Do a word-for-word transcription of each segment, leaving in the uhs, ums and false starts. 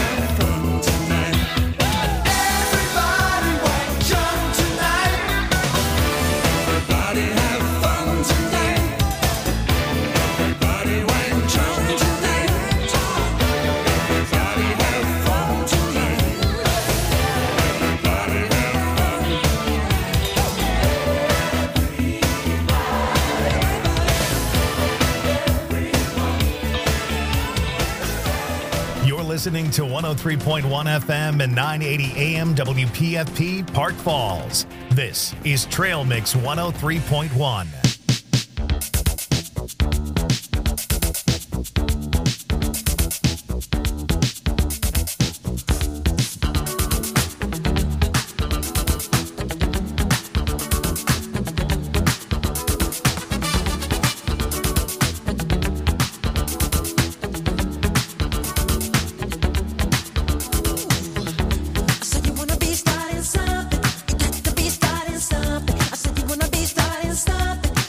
Listening to one oh three point one F M and nine eighty A M W P F P Park Falls. This is Trail Mix one oh three point one. Something. I said you wanna be starting something.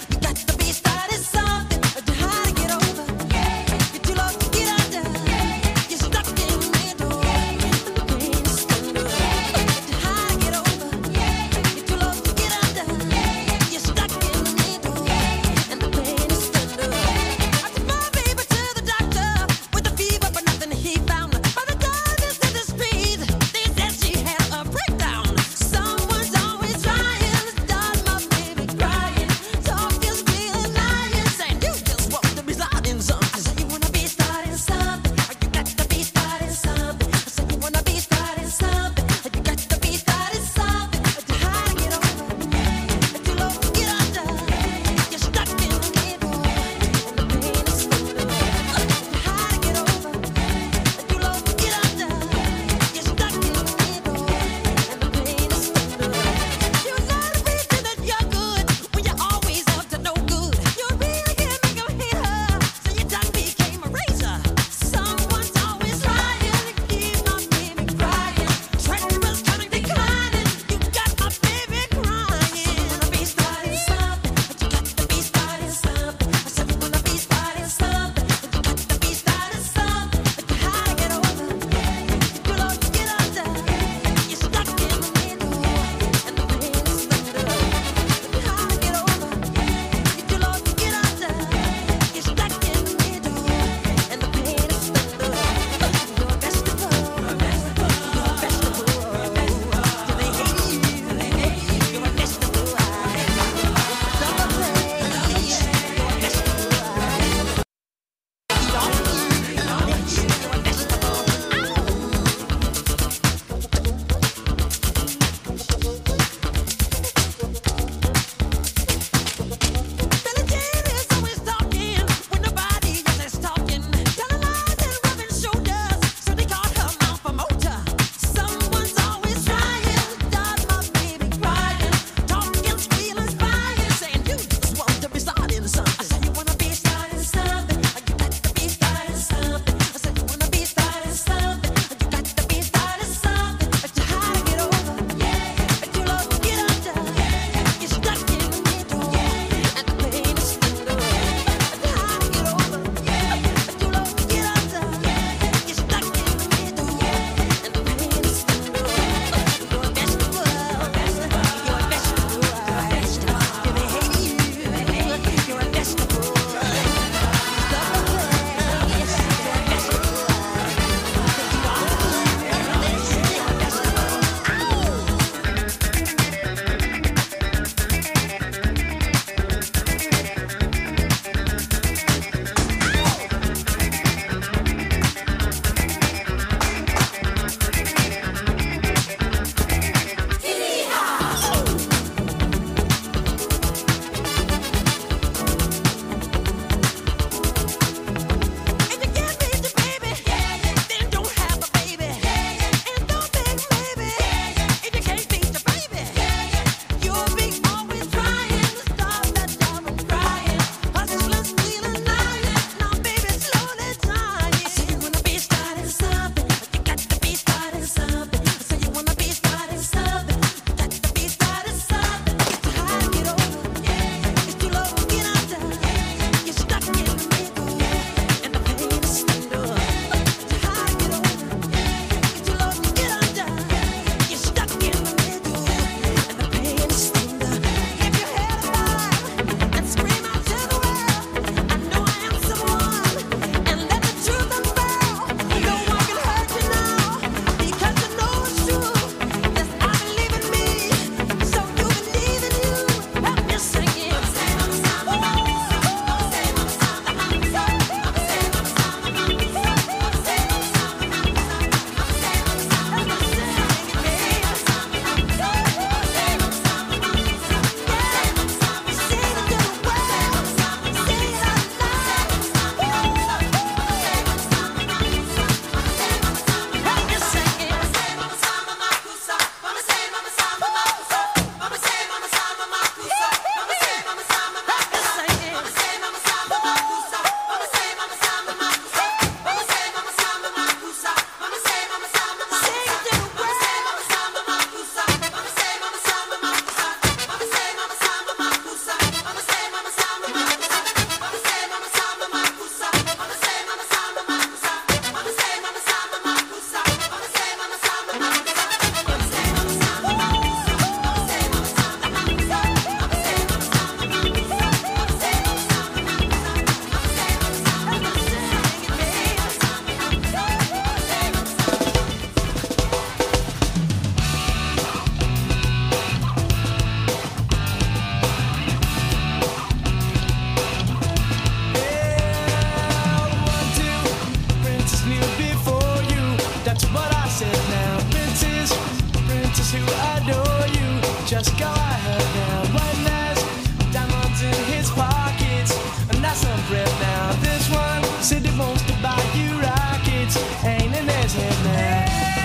Just go ahead now. One last diamonds in his pockets, and that's some bread now. This one said he wants to buy you rockets, ain't in his head now.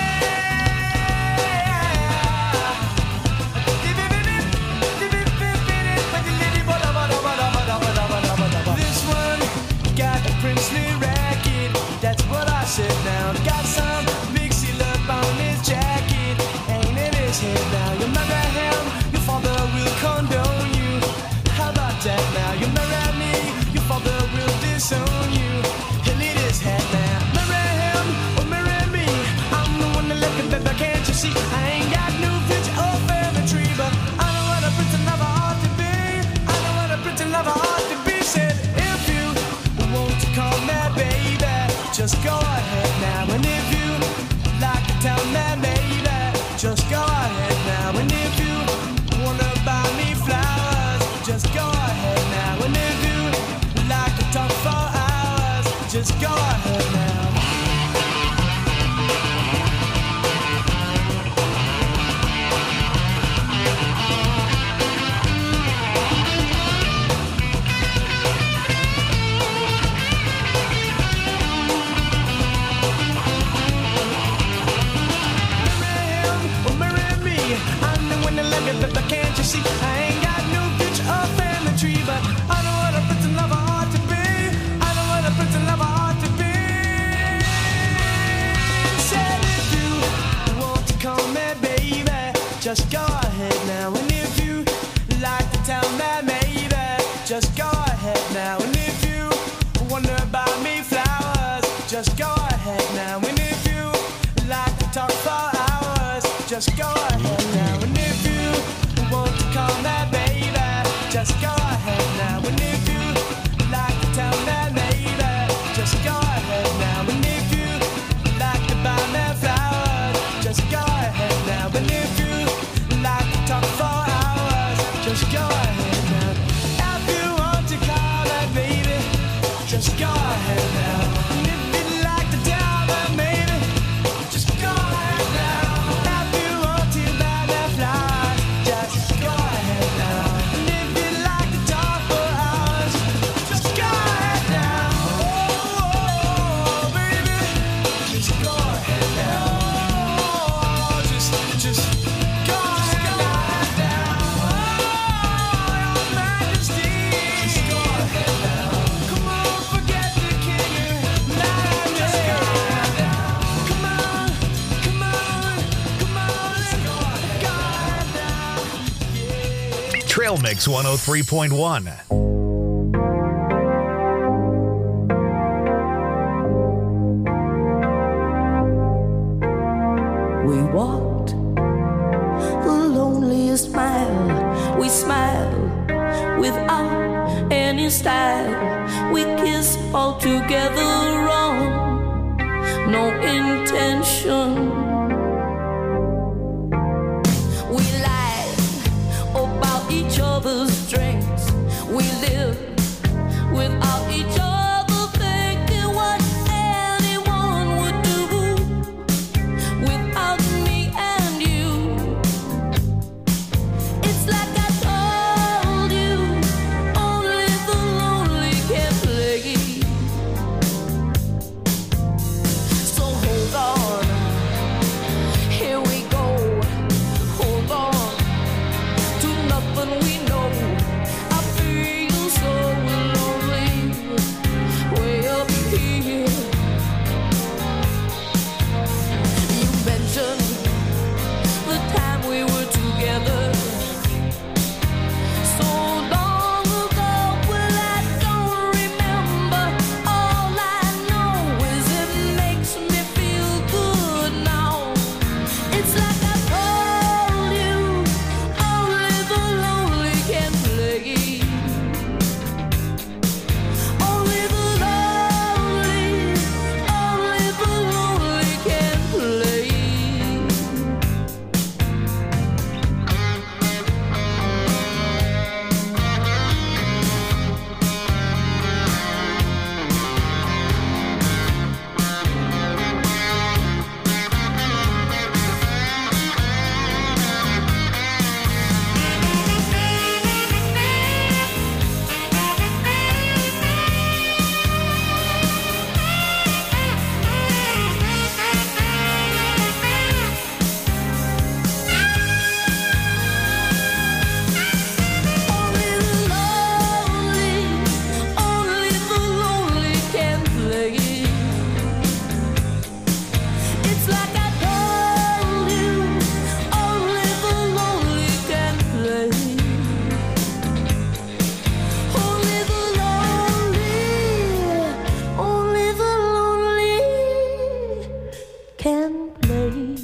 This one got a princely racket, that's what I said now. Got some big seal up on his jacket, ain't in his head now. You marry him, your father will condone you. How about that now? You marry me, your father will disown you. He'll eat his head now. Marry him or marry me, I'm the one that left it, baby, can't you see? I ain't got no future or family tree, but I know what a prince and lover ought to be. I know what a prince and lover ought to be. Said if you want to call me baby, just go ahead now. And if you like to tell me baby, just go ahead now. And if you wanna buy me flowers, just go ahead now. And if you like to talk for hours, just go ahead now. But can't you see, I ain't got no future or family tree, but I know what a prince and lover ought to be. I know what a prince and lover ought to be. Said if you want to call me baby, just go ahead now. And if you like to tell me maybe, just go ahead now. And if you wonder about me flowers, just go ahead now. And if you like to talk for hours, just go ahead now. And if you want to call me baby, just go ahead now. And if you like to tell me maybe, just go ahead now. And if you like to buy me flowers, just go ahead now. And if you like to talk for hours, just go ahead now. If you want to call me baby, just go ahead now. And if you like to tell me maybe, just go ahead now. If you want to buy me flowers, just go ahead now. And if you like to talk for hours, just go ahead now. Oh, baby, just go ahead now. Oh, just, just go ahead now. Oh, your majesty, just go ahead now. Come on, forget the king. Just go ahead now. Come on, come on, come on, let's go ahead now. Trail Mix one oh three point one. We walked the loneliest mile. We smiled without any style. We kissed all together wrong, no intention. We lied about each other's strengths. We lived without each other, thinking what anyone would do without me and you. It's like I told you, only the lonely can play. So hold on,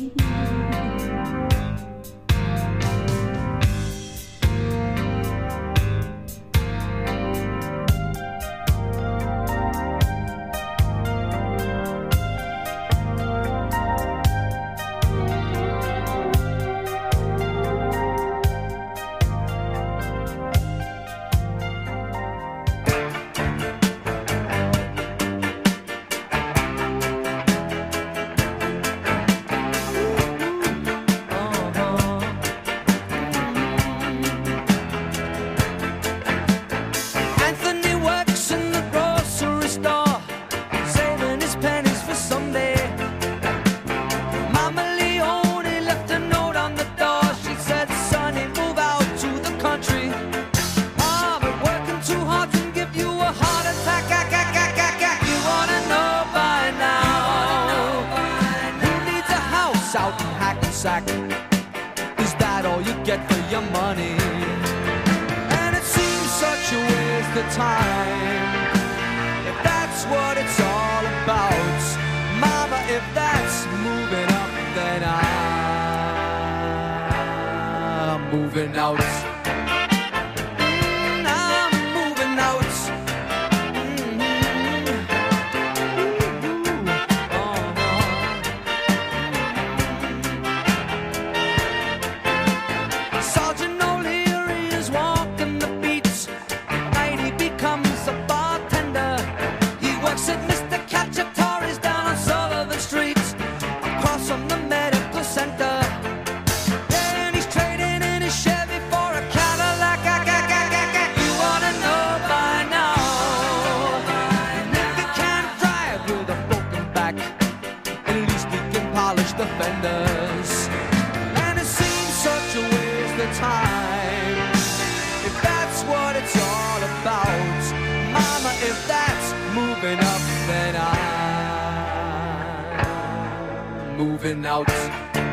Anthony works in the grocery store, saving his pennies for someday. Mama Leone left a note on the door. She said, "Sonny, move out to the country. Ah, but working too hard can give you a heart attack. Ah, ah, ah, ah, ah. You wanna know by now who needs a house out in Hackensack? Is that all you get for your money? And it seems such a waste of time. If that's what it's all about, Mama, if that's moving up, then I'm moving out. Mm, I'm moving out. Mhm. Ooh, uh-huh. Sergeant O'Leary is walking the beats. Night he becomes a bartender. He works at Mister Cacciatore's down on Sullivan Street, across from the medical center. Yeah, and he's trading in his Chevy for a Cadillac. Ah, ah, ah, ah, ah. You wanna know by now if he can't drive with a broken back, at least he can polish the fenders. And it seems such a waste of time. If that's what it's all about, Mama, if that's moving up, then I'm moving out. Mm,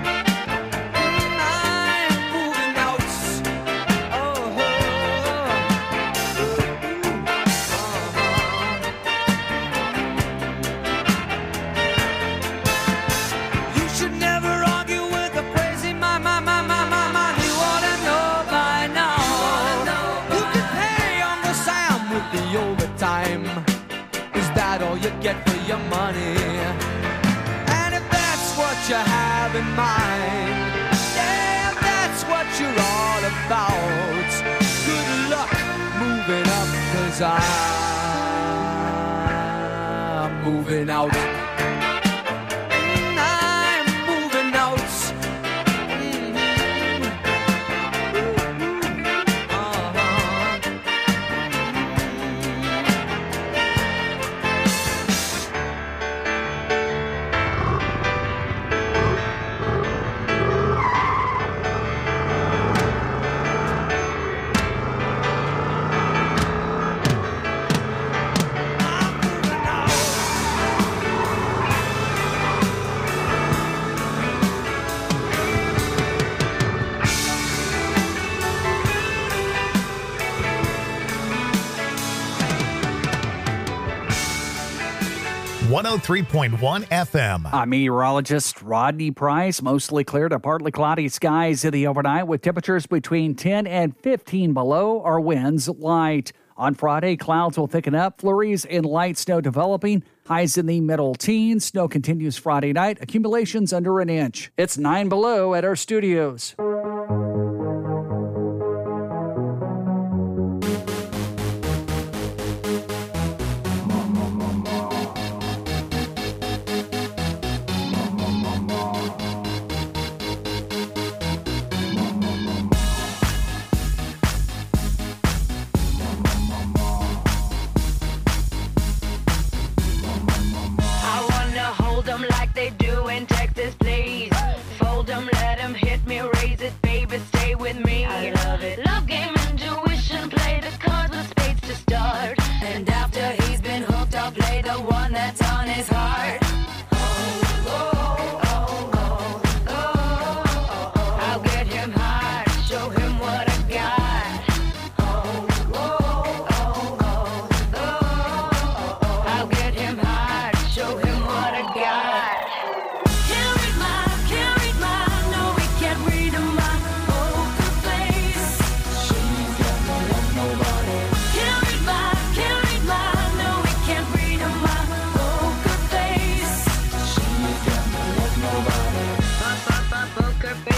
I'm moving out. Oh, oh, uh-huh. You should never argue with a crazy my, my, my, my, my, my. You oughta know by now. You can pay Uncle Sam with the overtime. Is that all you get for your money? And if that's what you have in mind, yeah, if that's what you're all about, good luck moving up, 'cause I'm moving out. Mm, I'm moving out. Mhm. Uh-huh. one oh three point one F M. I'm meteorologist Rodney Price. Mostly clear to partly cloudy skies in the overnight with temperatures between ten and fifteen below. Our winds light. On Friday, clouds will thicken up, flurries and light snow developing. Highs in the middle teens. Snow continues Friday night. Accumulations under an inch. It's nine below at our studios. Like they do in Texas, please. Fold 'em, let 'em hit me, raise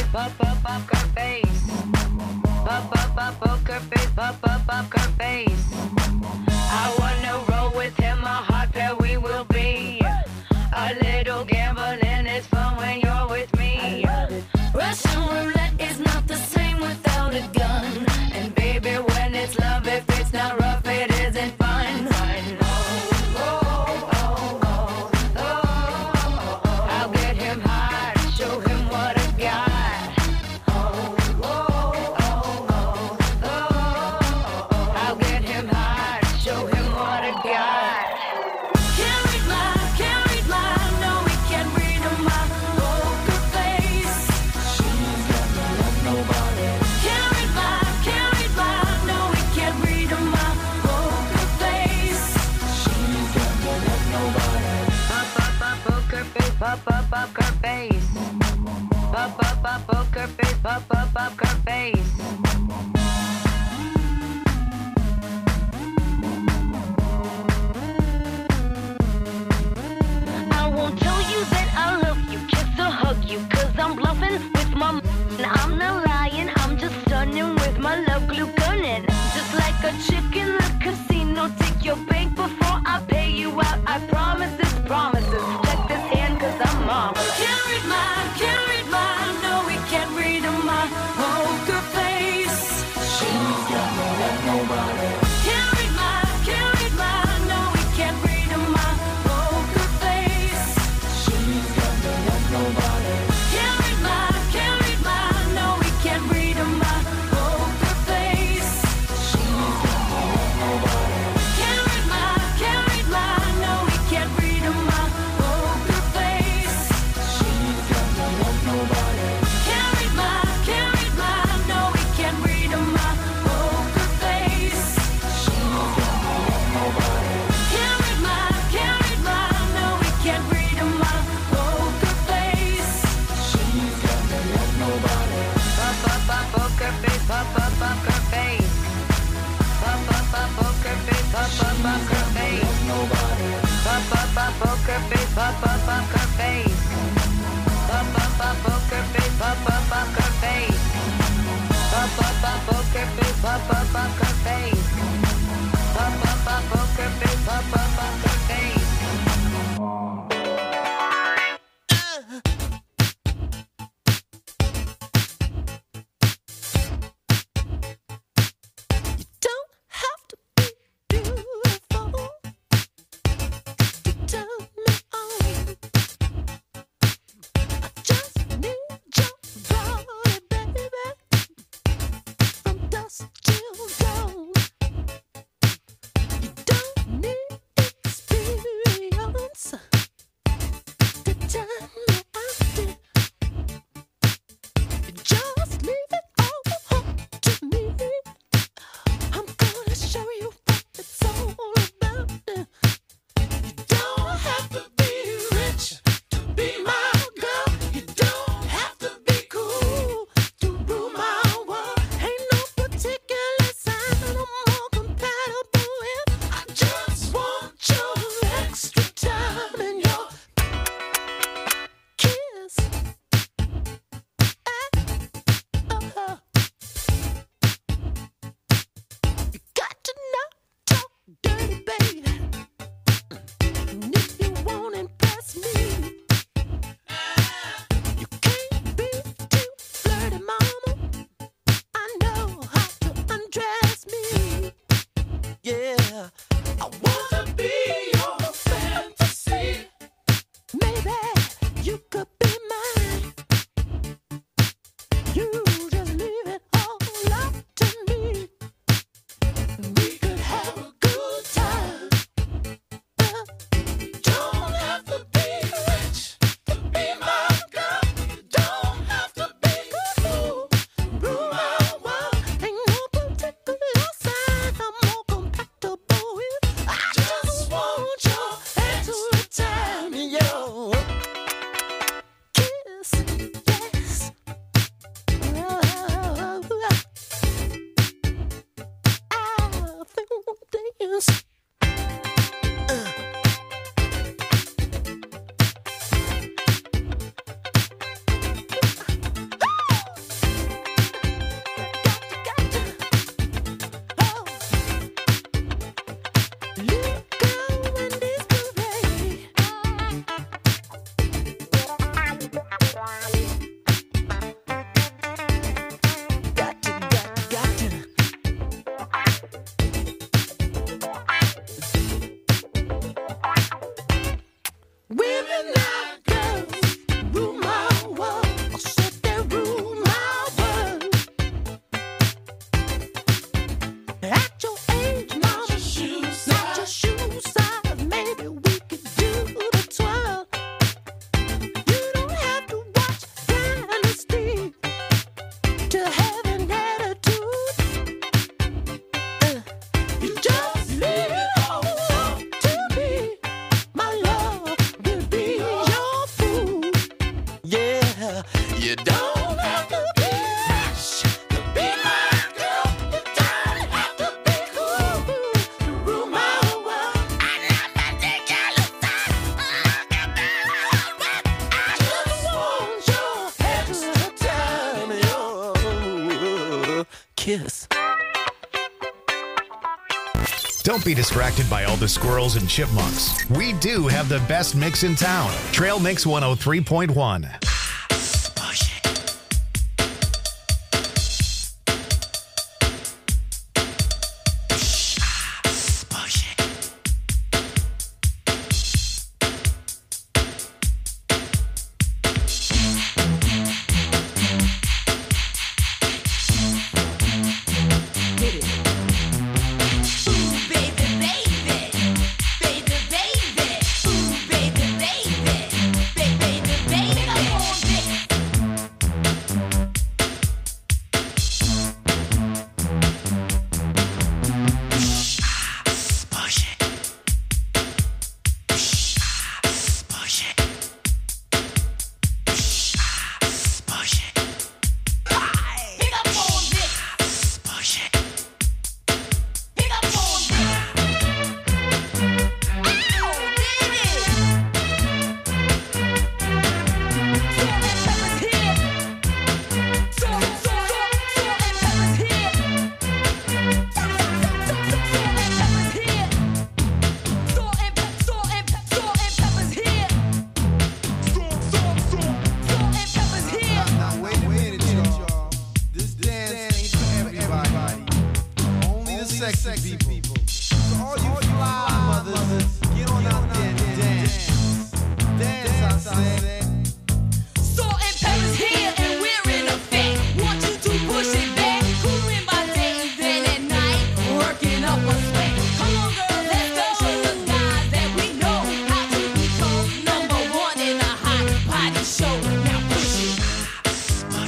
pop up poker face. Pop up up poker face, pop up poker face. I wanna roll with him, a hot pair we will be. A little gambling is fun when you're with me. Russian roulette is not the same without a gun. And baby, when it's love, if it's not rough, it isn't fun. Oh, oh, oh, oh, oh, oh. I'll get him high, show him what I got. Oh, oh, oh, oh, oh. I'll get him high, show him what I got. Can't read my, can't read my, no, we can't read my poker face. She's got no love, nobody. Can't read my, can't read my, no, we can't read my poker face. She's got no love, nobody. Pop up up poker face, pop up poker face. Pop up up poker face, pop up poker face. I won't tell you that I love you, kiss or hug you, cause I'm bluffing with my m- and I'm not lying, I'm just stunning with my love glue gunning. Just like a chick in the casino, take your bank before I pay you out. I promise this promises. Check this hand cause I'm marvelous. Can't read my, can't read my, no we can't read my poker face. She's got no love, nobody. Can't read my, can't read my, no we can't read my poker face. She's got no love, nobody. Can't read my, can't read my, no we can't read my poker face. She's got no love, nobody. Can't read my, can't read my, no we can't read my poker face. She's got no love, nobody. Can't read my, can't read my, no we can't read my poker face. She's got no love, nobody. Can't read my, can't read my, no we can't read my poker face. She's got no love, nobody. Pop up up poker face, pop up poker face. Pop up up poker face, pop up poker face. Nobody. Pop up up poker face, pop up poker face. Pop up up poker face, pop up poker face. Pop up up poker face, pop up poker face. Pop up up poker face, pop up poker face. Don't have to be beautiful to turn me on. I just need your body, baby, from dusk till dawn. You don't need experience to turn me on. Just leave it all up to me. I'm gonna show you what it's all about. You don't have to be rich to be my girl. You don't have to be cool to rule my world. Ain't no particular sign I'm more compatible with. I just want your extra time and your kiss. Uh-huh. You got to not talk dirty, baby. And if you won't impress me, you can't be too flirty, mama. I know how to undress me. Yeah, I wanna be your fantasy. Maybe you could be mine. You just leave it all up to me. We could have a good time. Uh, don't have to be rich to be my girl. You don't have to be cool, rule my world. Ain't no particular sign I'm more compatible with. I just want your extra time and your kiss. Yes. Oh, I feel dance. Uh. You don't have to be rich to be my girl. You don't have to be cool to rule my world. I love that thing you look at. Look at me. I just want your extra time and your kiss. Don't be distracted by all the squirrels and chipmunks. We do have the best mix in town. Trail Mix one oh three point one.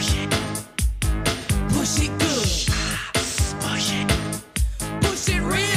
Push it real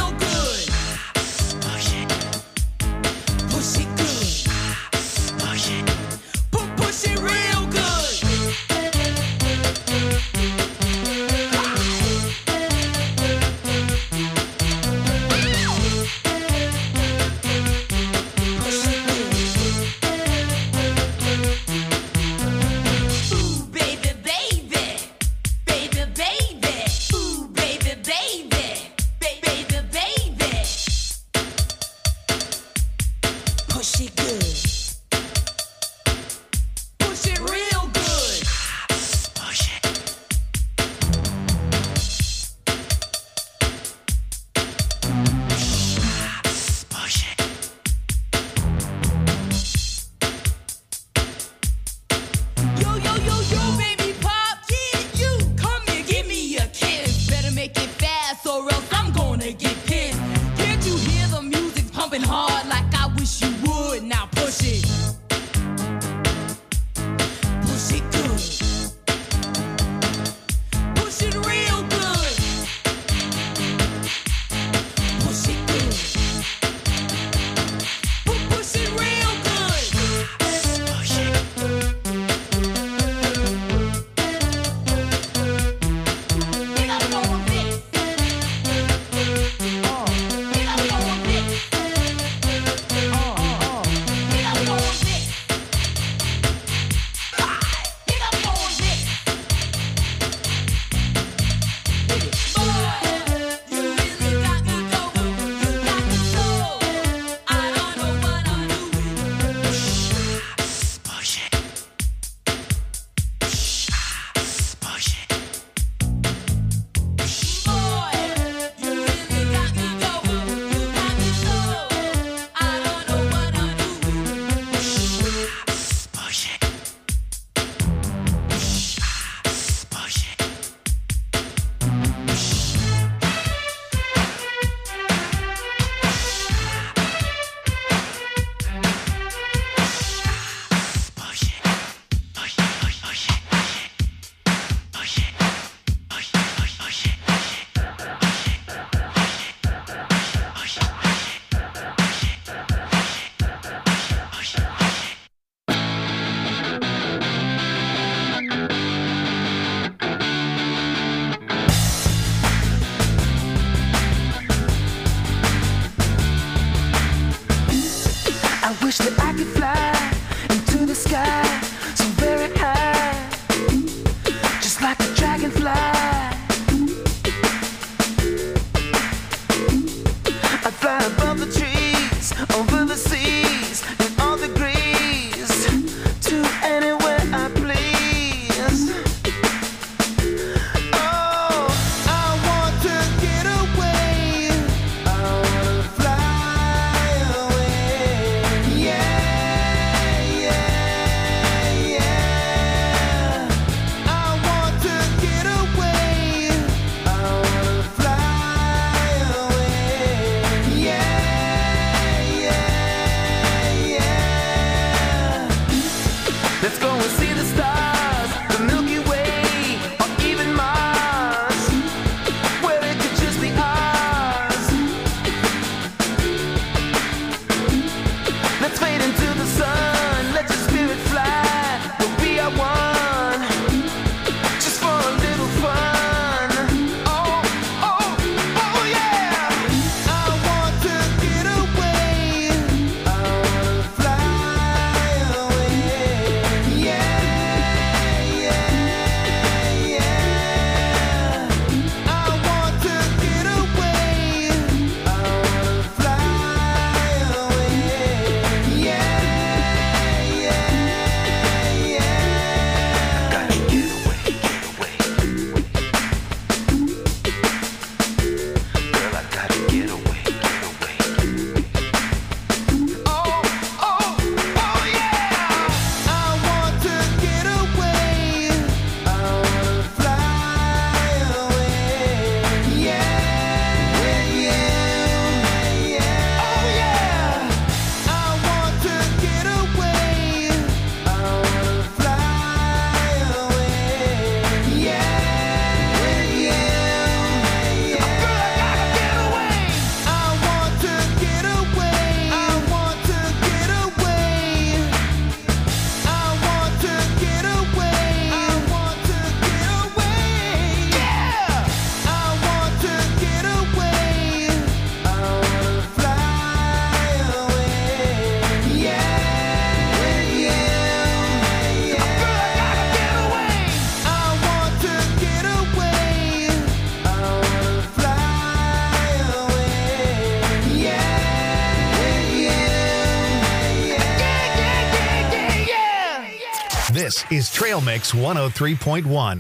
This is Trail Mix one oh three point one.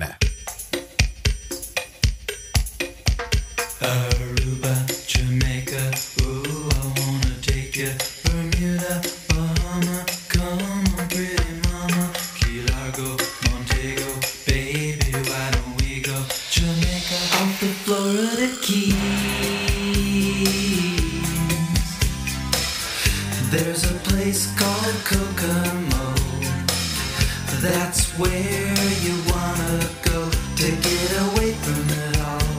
Aruba, Jamaica, ooh, I wanna take you. Bermuda, Bahama, come on, pretty mama. Key Largo, Montego, baby, why don't we go? Jamaica, off the Florida Keys. There's a place called Kokomo. That's where you wanna go to get away from it all.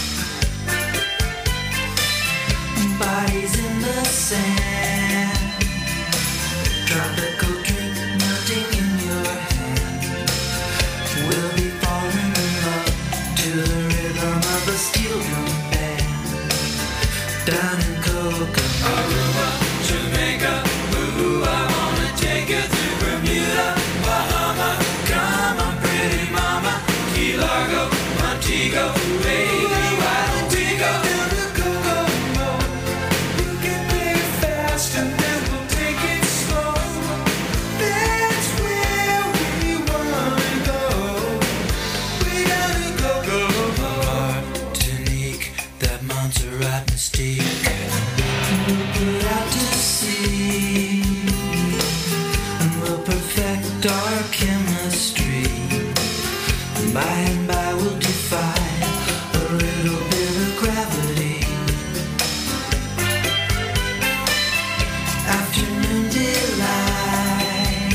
Bodies in the sand, tropical drink melting in your hand. We'll be falling in love to the rhythm of a steel drum band. Down in Kokomo, Aruba, Jamaica, ooh, I wanna take you to Bermuda, Bahama, come on, pretty mama. Key Largo, Montego, baby, why don't we go down to Kokomo? We can play it fast and then we'll take it slow. That's where we wanna go. We gotta go, go, go. Martinique, that Montserrat mystique. We'll put out to sea and we'll perfect our chemistry. By and by we'll defy a little bit of gravity. Afternoon delight,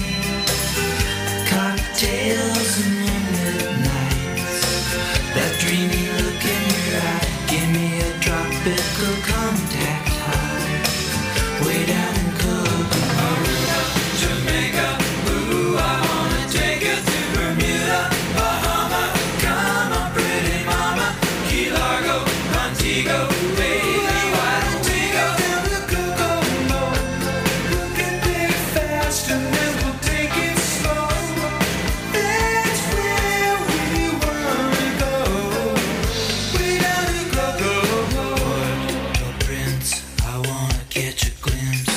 cocktails and moonlit nights. That dreamy look in your eye, give me a tropical contact high. Way down in Kokomo, Jamaica, ooh, I wanna take you to Bermuda, Bahama, come on, pretty mama. Key Largo, Montego, baby, why don't we go down to Kokomo? We can play it fast and then we'll take it slow. That's where we wanna go. We gotta go, go, go. Port-au-Prince, I wanna catch a glimpse.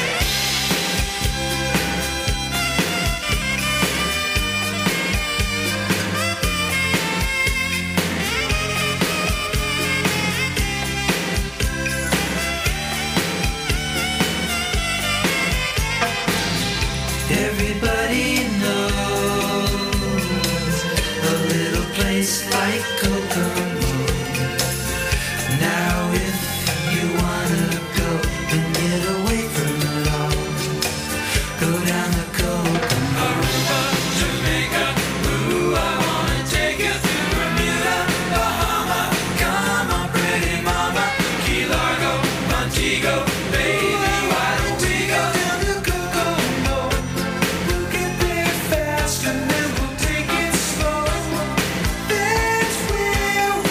Everybody knows a little place like Kokomo. Now if you wanna go and get away from it all, go down to Kokomo. Aruba, Jamaica, ooh, I wanna take you to Bermuda, Bahama, come on, pretty mama. Key Largo, Montego, baby, why don't we go down to Kokomo? We can play it fast and then we'll take it slow. That's where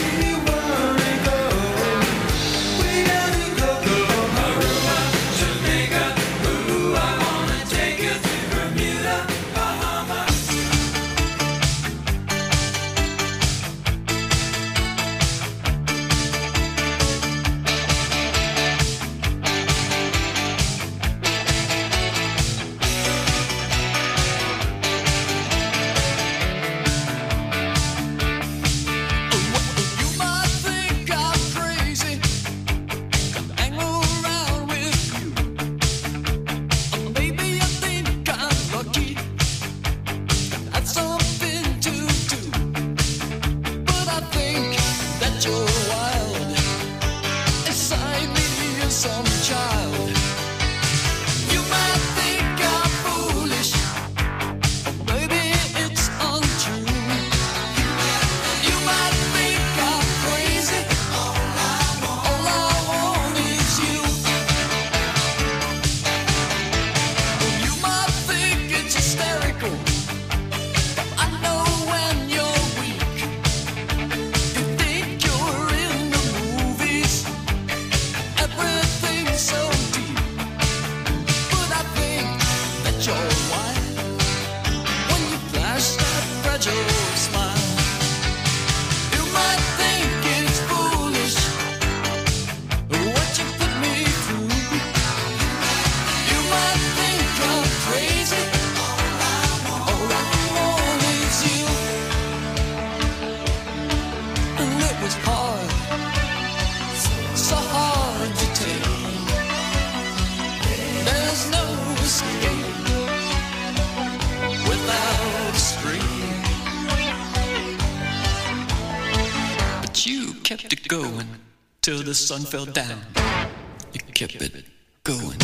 kept it going till the sun fell down. You kept it going.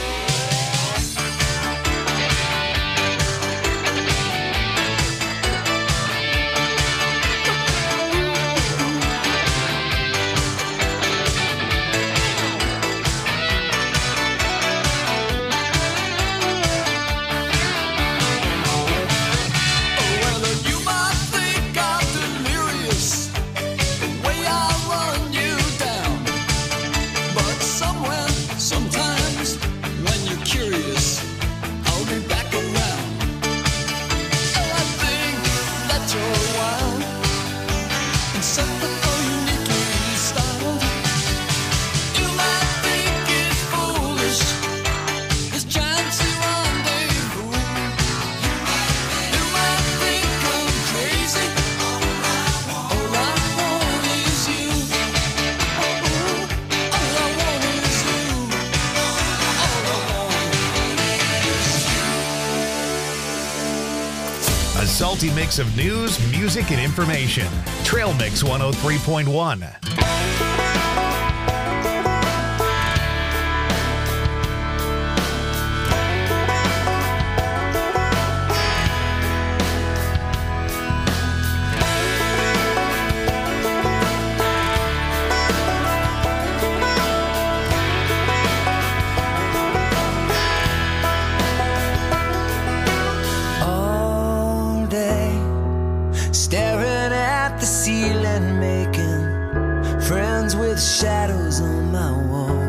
A salty mix of news, music, and information. Trail Mix one oh three point one. All day, staring at the ceiling, making friends with shadows on my wall.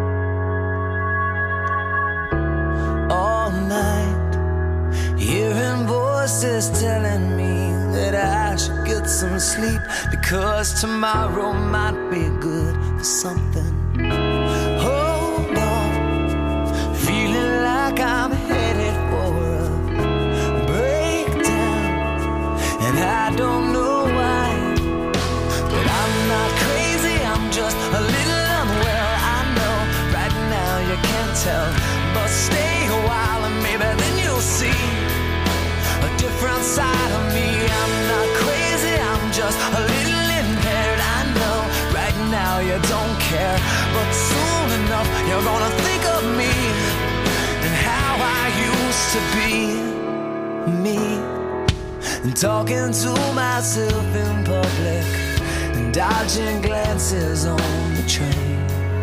All night, hearing voices telling me that I should get some sleep, because tomorrow might be good for something. Hold on, feeling like I'm headed for a breakdown, and I don't know why, but I'm not crazy, I'm just a little unwell. I know right now you can't tell, but stay a while and maybe then you'll see a different side of me. I'm not crazy, I'm just a little impaired. I know right now you don't care, but soon enough you're gonna think of me and how I used to be me, and talking to myself in public and dodging glances on the train.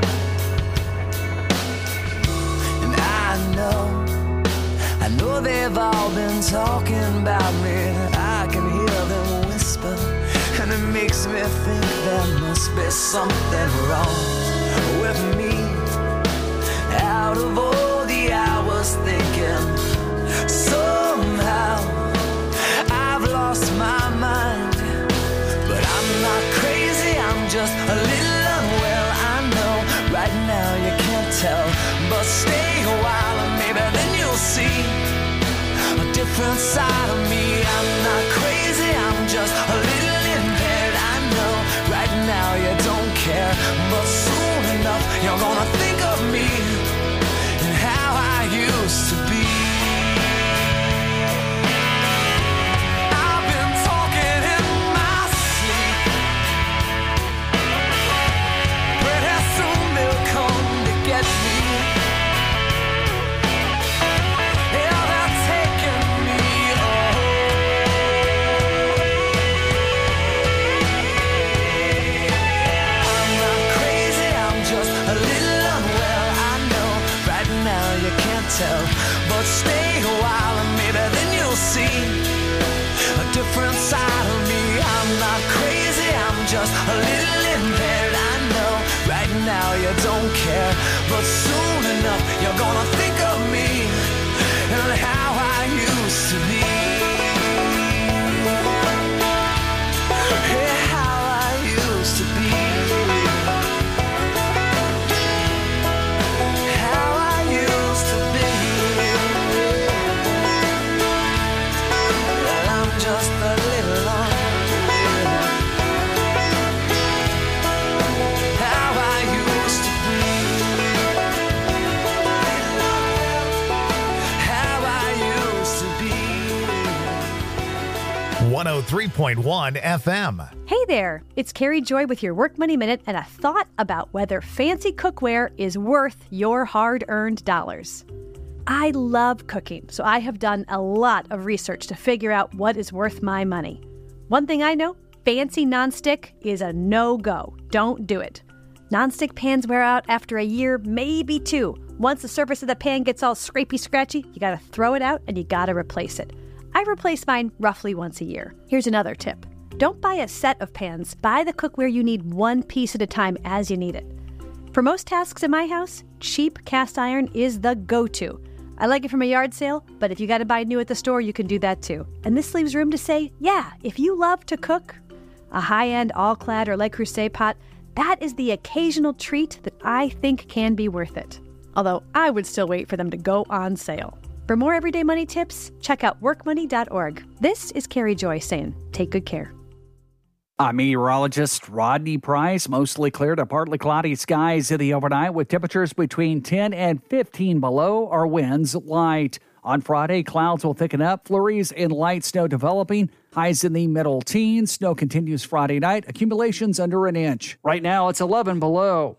And I know, I know they've all been talking about me. I can hear them whisper, and it makes me think there must be something wrong with me. Out of all the hours thinking, somehow I've lost my mind. But I'm not crazy, I'm just a little unwell. I know right now you can't tell, but stay a while and maybe then you'll see a different side of me. I'm not crazy, I'm just a little impaired. I know right now you don't care, but soon enough you're gonna think of me and how I used to be. I've been talking in my sleep. Pretty soon they'll come to get me. Yeah, they're taking me away. I'm not crazy, I'm just a little unwell. I know right now you can't tell, but stay a while and maybe then you'll see a different side of me. I'm not crazy, I'm just a little impaired. I know right now you don't care, but soon enough you're gonna think of me and how I used to be. Yeah, how I used to be. How I used to be. Well, I'm just a little unreal. How I used to be. one oh three point one F M. Hey there, it's Carrie Joy with your Work Money Minute and a thought about whether fancy cookware is worth your hard-earned dollars. I love cooking, so I have done a lot of research to figure out what is worth my money. One thing I know, fancy nonstick is a no-go. Don't do it. Nonstick pans wear out after a year, maybe two. Once the surface of the pan gets all scrapey scratchy, you gotta throw it out and you gotta replace it. I replace mine roughly once a year. Here's another tip. Don't buy a set of pans. Buy the cookware you need one piece at a time as you need it. For most tasks in my house, cheap cast iron is the go-to. I like it from a yard sale, but if you gotta buy new at the store, you can do that too. And this leaves room to say, yeah, if you love to cook, a high-end all-clad or Le Creuset pot, that is the occasional treat that I think can be worth it. Although I would still wait for them to go on sale. For more everyday money tips, check out work money dot org. This is Carrie Joy saying, take good care. I'm meteorologist Rodney Price. Mostly clear to partly cloudy skies in the overnight with temperatures between ten and fifteen below. Our winds light. On Friday, clouds will thicken up, flurries and light snow developing. Highs in the middle teens. Snow continues Friday night. Accumulations under an inch. Right now, it's eleven below.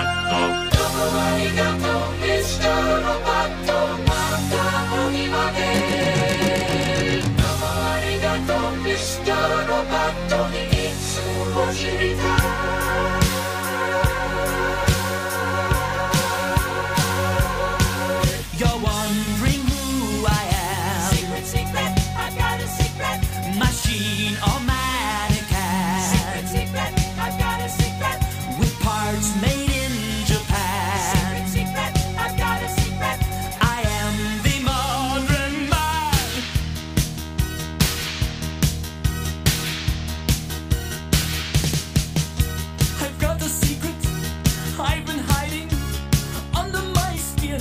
You're wondering who I am. Secret, secret, I've got a secret. Machine or mannequin. Secret, secret, I've got a secret. With parts made in Japan. Secret, secret, I've got a secret. I am the modern man. I've got a secret I've been hiding under my skin.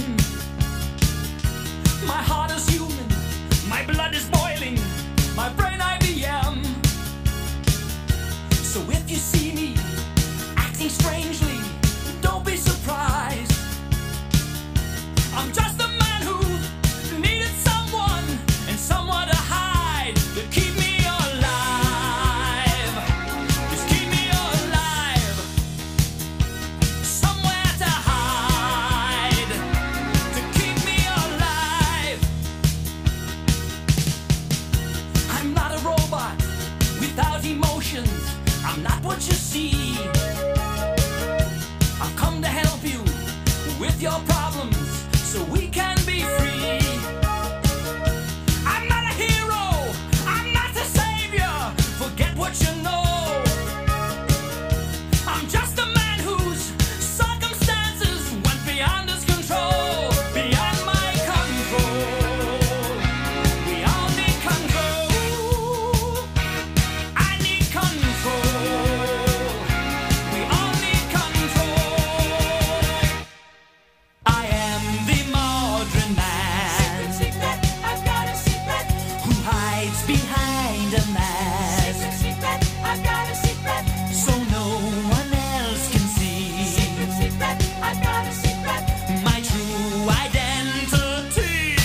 My heart is human, my blood is boiling, my brain I B M. So if you see me acting strangely, don't be surprised. I'm just a man who needed someone and someone to hide, to keep me alive. Just keep me alive. Somewhere to hide, to keep me alive. I'm not a robot without emotions. I'm not what you see. I've come to help you with your problems so we can be free. I'm not a hero. I'm not a savior. Forget what you know. I'm just a man whose circumstances went beyond his control, beyond my control. We all need control. I need control. We all need control. I am the modern man. Secret, secret, I've got a secret. Who hides behind a mask. Secret, secret, I've got a secret. So no one else can see. Secret, secret, I've got a secret. My true identity.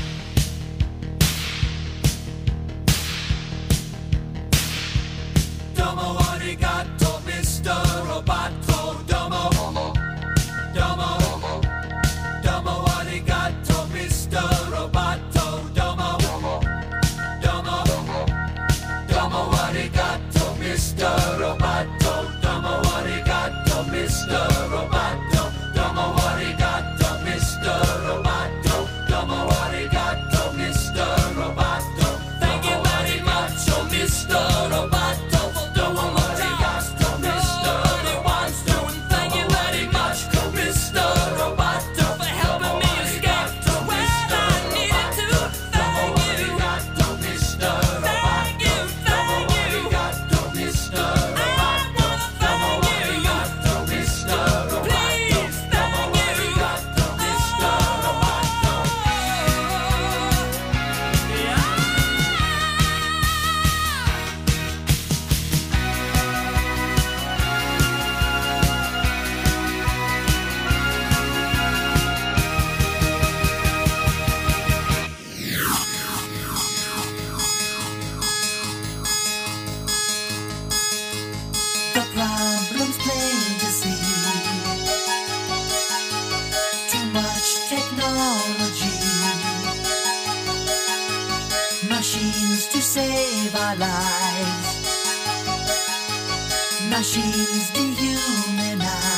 Domo arigato, Mister Roboto. Domo, domo, domo arigato, Mister Roboto. Domo, domo, domo arigato, Mister Roboto. Domo arigato, Mister Roboto. Domo arigato, Mister Roboto. Domo arigato, Mister Roboto. Thank you very much, oh Mister Roboto. Domo arigato, Mister Roboto. Thank you very much, Mister Roboto, for helping me escape to where I needed to. Thank you. Thank you, thank you. I wanna thank you. Please, thank you. The problem's plain to see. Too much technology. Machines to save our lives. Machines dehumanize.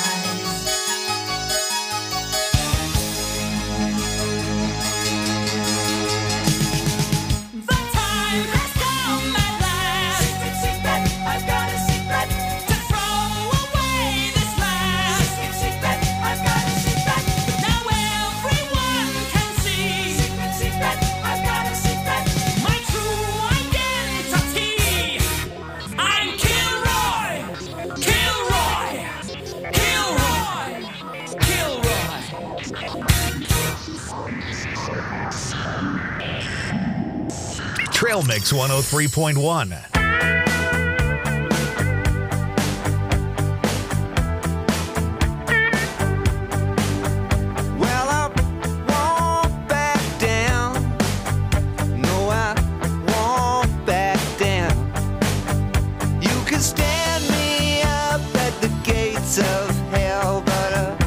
The time has come at last. Secret, secret, I've got a secret. To throw away this mask. Secret, secret, I've got a secret. But now everyone can see. Secret, secret, I've got a secret. My true identity. I'm Kilroy. Kilroy. Kilroy. Kilroy. Trail Mix one oh three point one. Well, I won't back down. No, I won't back down. You can stand me up at the gates of hell, but I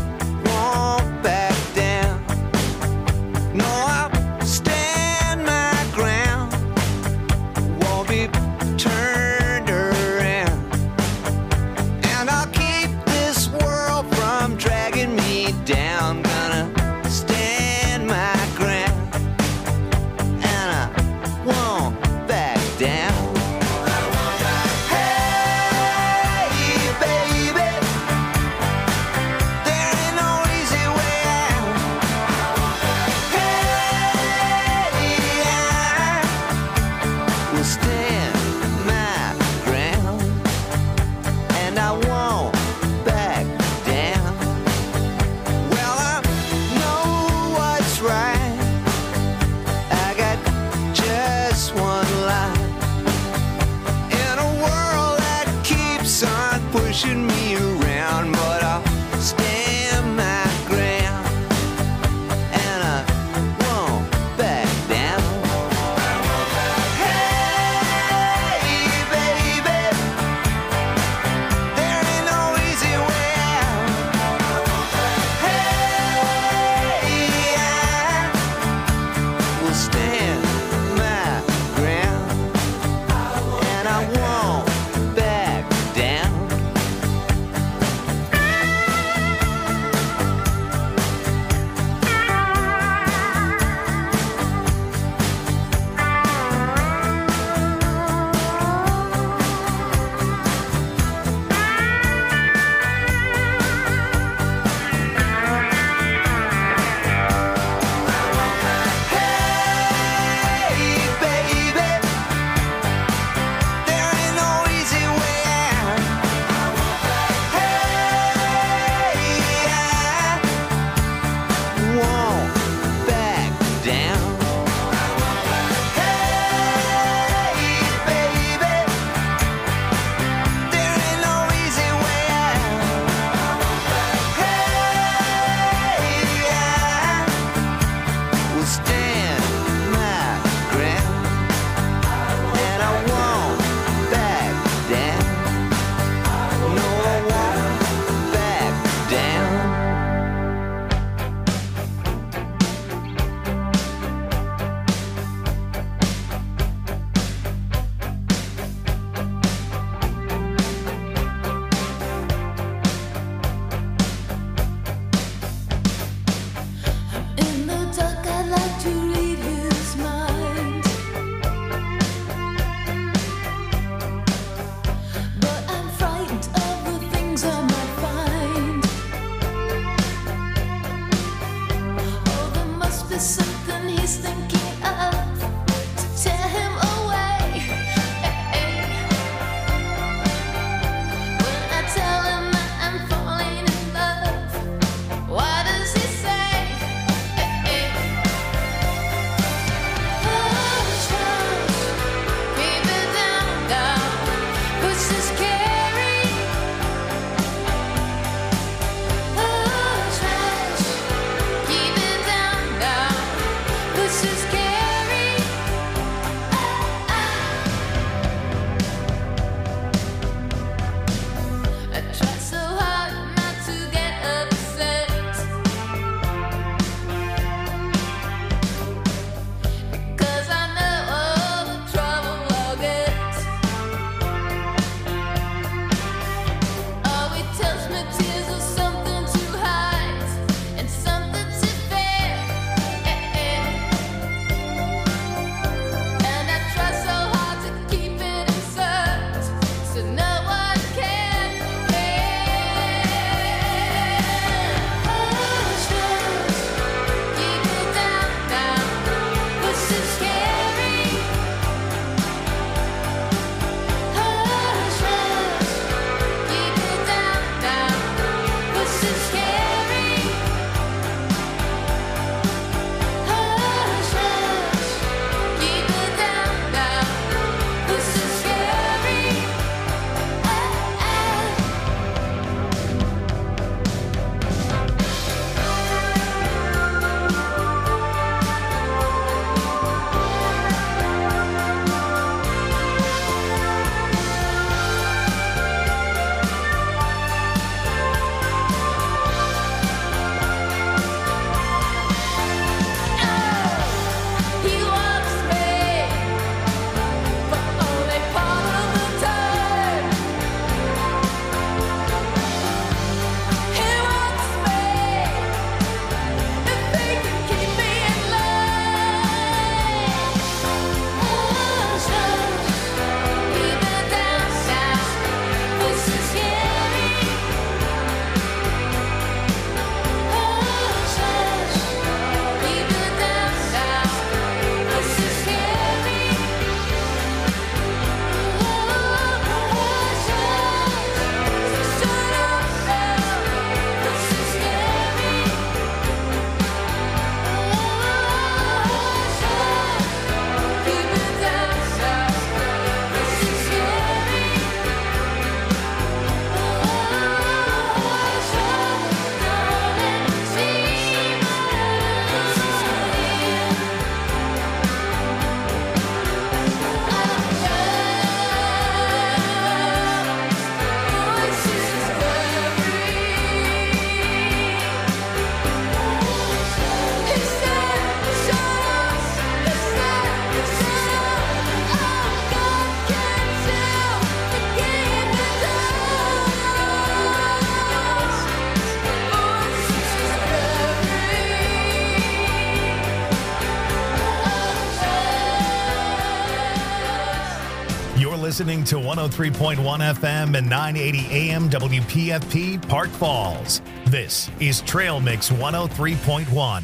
listening to one oh three point one F M and nine eighty A M W P F P Park Falls. This is Trail Mix one oh three point one.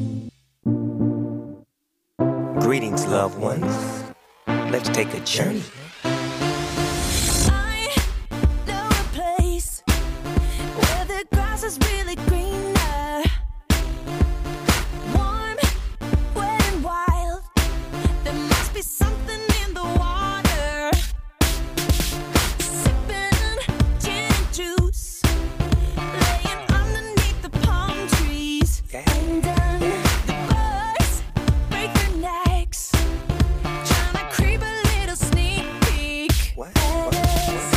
Greetings, loved ones. Let's take a journey. I know a place where the grass is really greener. Warm, wet, and wild. There must be something in the water. Sipping gin and juice, laying underneath the palm trees. And um, the birds break their necks, trying to creep a little sneak peek. What? As